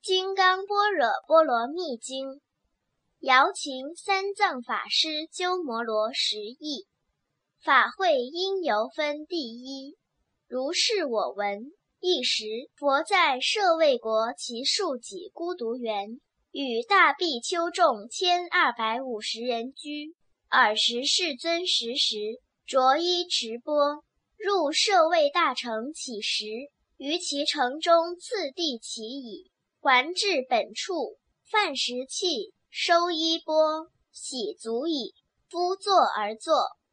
金刚般若波罗蜜经，姚秦三藏法师鸠摩罗什译。法会因由分第一。如是我闻，一时佛在舍卫国祇树给孤独园，与大比丘众1250人居。尔时世尊时着衣持钵，入舍卫大城乞食，于其城中次第乞已，还至本处，饭食讫，收衣钵，洗足矣。夫坐而坐，